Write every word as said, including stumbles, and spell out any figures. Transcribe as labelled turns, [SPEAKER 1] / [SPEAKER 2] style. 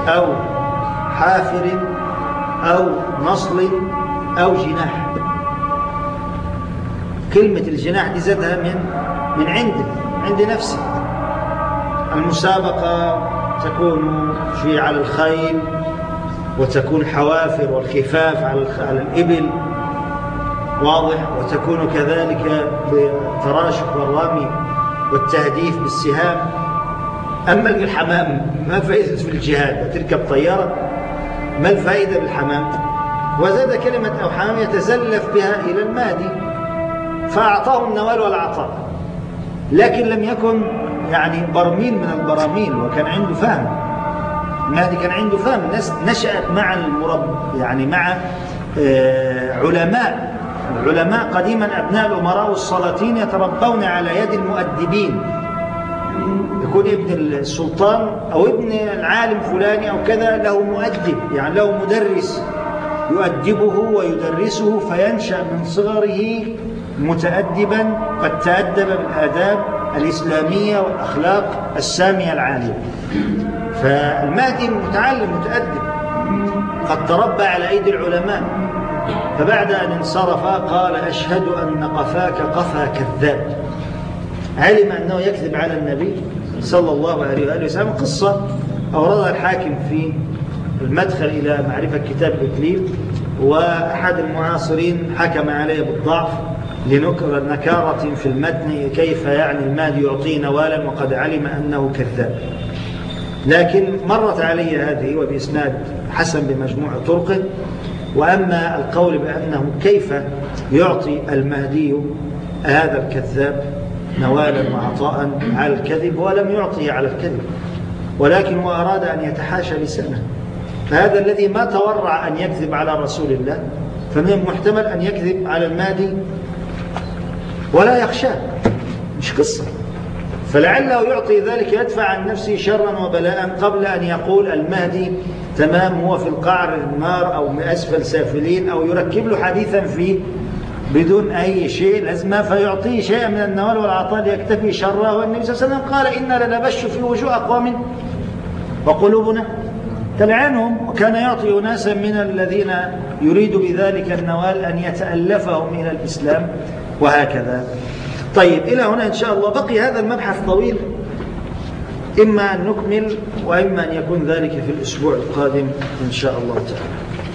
[SPEAKER 1] أو حافر أو نصل أو جناح. كلمة الجناح دي زادها من من عنده عند نفسه. المسابقة تكون في على الخيل، وتكون الحوافر والخفاف على الإبل، واضح، وتكون كذلك بالتراشق والرمي والتهديف بالسهام. أما الحمام ما فائدة في الجهاد؟ تركب طيارة، ما الفائدة بالحمام؟ وزاد كلمة أو حمام يتزلف بها إلى المهدي، فأعطاه النوال والعطاء، لكن لم يكن يعني برميل من البراميل، وكان عنده فهم. المهدي كان عنده فهم. الناس نشأت مع المرب يعني مع آه علماء. العلماء قديما أبناء الأمراء والسلاطين يتربون على يد المؤدبين. يكون ابن السلطان أو ابن العالم فلاني أو كذا له مؤدب، يعني له مدرس يؤدبه ويدرسه، فينشأ من صغره متأدبا قد تأدب بالآداب الإسلامية والأخلاق السامية العالية. فالمهدي متعلم متأدب قد تربى على أيدي العلماء. فبعد أن انصرف قال: أشهد أن قفاك قفا كذاب. علم أنه يكذب على النبي صلى الله عليه وآله وسلم. قصة أوردها الحاكم في المدخل إلى معرفة كتاب إكليل، وأحد المعاصرين حكم عليه بالضعف لنكر نكارة في المتن، كيف يعني المهدي يعطي نوالا وقد علم أنه كذاب. لكن مرت علي هذه وبإسناد حسن بمجموع طرقه. وأما القول بأنه كيف يعطي المهدي هذا الكذاب نوالا وعطاء على الكذب، ولم يعطيه على الكذب، ولكن هو أراد أن يتحاشى لسانه. فهذا الذي ما تورع أن يكذب على رسول الله، فمن المحتمل أن يكذب على المهدي ولا يخشاه، مش قصة. فلعله يعطي ذلك يدفع عن نفسه شرا وبلاء قبل أن يقول المهدي تمام هو في القعر النار أو أسفل سافلين، أو يركب له حديثا فيه بدون أي شيء لازمة، فيعطيه شيئا من النوال والعطاء ليكتفي شره. والنبي صلى الله عليه وسلم قال: إنا لنبش في وجوه أقوام وقلوبنا تلعنهم. وكان يعطي أناسا من الذين يريد بذلك النوال أن يتألفهم إلى الإسلام، وهكذا. طيب، إلى هنا إن شاء الله. بقي هذا المبحث طويل، إما أن نكمل وإما أن يكون ذلك في الأسبوع القادم إن شاء الله تعالى.